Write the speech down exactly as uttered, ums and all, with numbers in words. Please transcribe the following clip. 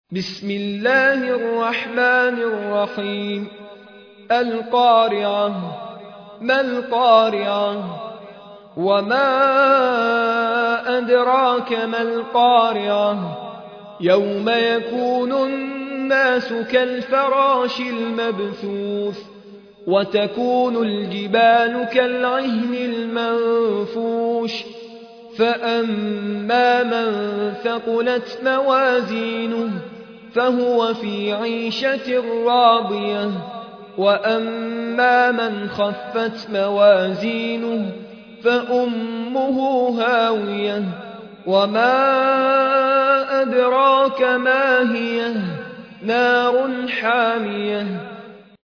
بسم الله الرحمن الرحيم القارعة ما القارعة وما أدراك ما القارعة يوم يكون الناس كالفراش المبثوث وتكون الجبال كالعهن المنفوش فأما من ثقلت موازينه فهو في عيشة راضية وأما من خفت موازينه فأمه هاوية وما أدراك ما هي نار حامية